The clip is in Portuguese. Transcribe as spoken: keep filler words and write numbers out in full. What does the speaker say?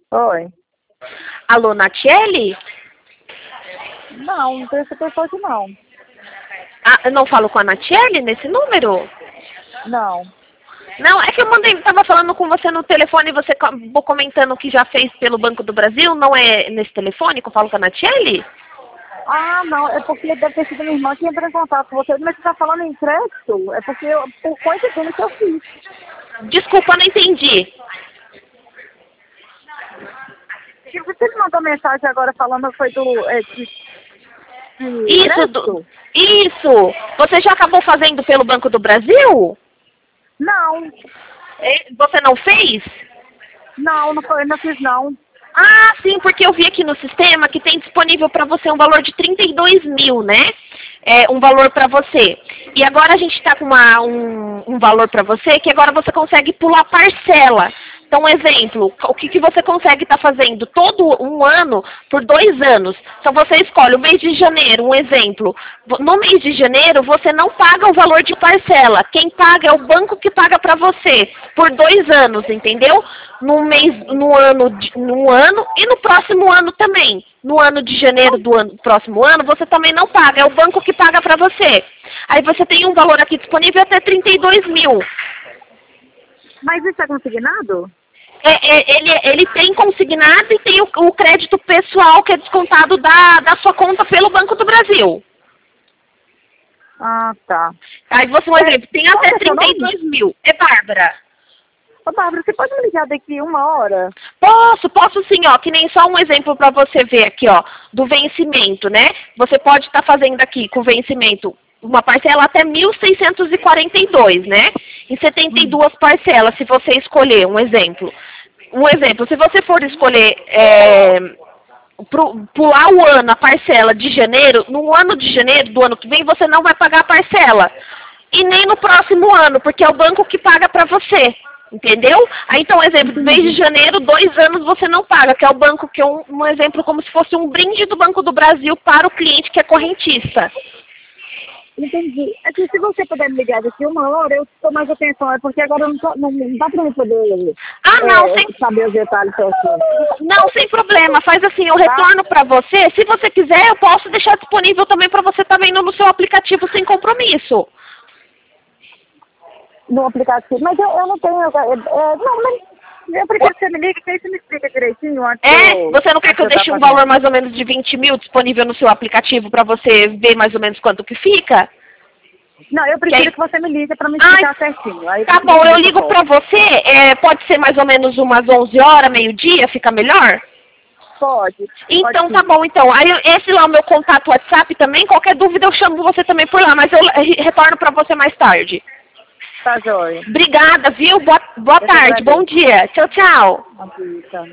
Oi. Alô, Natiele? Não, não tem essa pessoa aqui não. Ah, eu não falo com a Natiele nesse número? Não. Não, é que eu mandei, tava falando com você no telefone e você acabou comentando que já fez pelo Banco do Brasil, não é nesse telefone que eu falo com a Natiele? Ah, não, é porque deve ter sido minha irmã que entrou em contato com você, mas você tá falando em crédito? É porque eu, por coisa dele que eu fiz. Desculpa, não entendi. E você me mandou mensagem agora falando que foi do... É, de, de Isso, crédito? do, isso! Você já acabou fazendo pelo Banco do Brasil? Não, É, Você não fez? não, não foi, não fiz não. Ah, sim, porque eu vi aqui no sistema que tem disponível para você um valor de trinta e dois mil, né? É, um valor para você. E agora a gente está com uma, um, um valor para você que agora você consegue pular parcela. Então, exemplo, o que, que você consegue estar fazendo todo um ano por dois anos. Então, você escolhe o mês de janeiro, um exemplo. No mês de janeiro, você não paga o valor de parcela. Quem paga é o banco que paga para você por dois anos, entendeu? No mês, no ano, de- no ano e no próximo ano também. No ano de janeiro do ano, próximo ano, você também não paga. É o banco que paga para você. Aí você tem um valor aqui disponível até trinta e dois mil. Mas isso é consignado? É, é, ele, ele tem consignado e tem o, o crédito pessoal que é descontado da, da sua conta pelo Banco do Brasil. Ah, tá. Aí você, um exemplo, tem Qual até que é seu trinta e nome? dois mil. É Bárbara. Ô, Bárbara, você pode me ligar daqui uma hora? Posso, posso sim, ó, que nem só um exemplo para você ver aqui, ó, do vencimento, né? Você pode estar fazendo aqui com o vencimento uma parcela até mil seiscentos e quarenta e dois, né? Em setenta e duas parcelas, se você escolher, um exemplo. Um exemplo, se você for escolher é, pro- pular o ano, a parcela de janeiro, no ano de janeiro do ano que vem, você não vai pagar a parcela. E nem no próximo ano, porque é o banco que paga para você. Entendeu? Aí então, exemplo, no mês de janeiro, dois anos você não paga, que é o banco, que é um, um exemplo como se fosse um brinde do Banco do Brasil para o cliente que é correntista. Entendi. É que se você puder me ligar daqui uma hora, eu dou mais atenção. É porque agora eu não, tô, não, não dá pra eu poder Ah, não, é, sem, saber os detalhes certinho. não, sem problema. Faz assim, eu retorno para você. Se você quiser, eu posso deixar disponível também para você estar vendo no seu aplicativo sem compromisso. No aplicativo. Mas eu, eu não tenho... É, é, não, mas eu prefiro que você me ligue, que aí você me explica direitinho. Antes É? eu, Você não quer que eu antes deixe dar um pra valor mim. mais ou menos de vinte mil disponível no seu aplicativo para você ver mais ou menos quanto que fica? Não, eu Que prefiro aí- que você me ligue pra me Ai, explicar certinho. Aí tá você bom, me eu liga ligo só. pra você, é, pode ser mais ou menos umas onze horas, meio-dia, fica melhor? Pode. Então Pode tá sim. bom, então. Aí eu- esse lá é o meu contato WhatsApp também, qualquer dúvida eu chamo você também por lá, mas eu re- retorno pra você mais tarde. Tá, joia. Obrigada, viu? Boa, boa Eu que tarde, bom agradeço. dia. Tchau, tchau. Aqui, tá.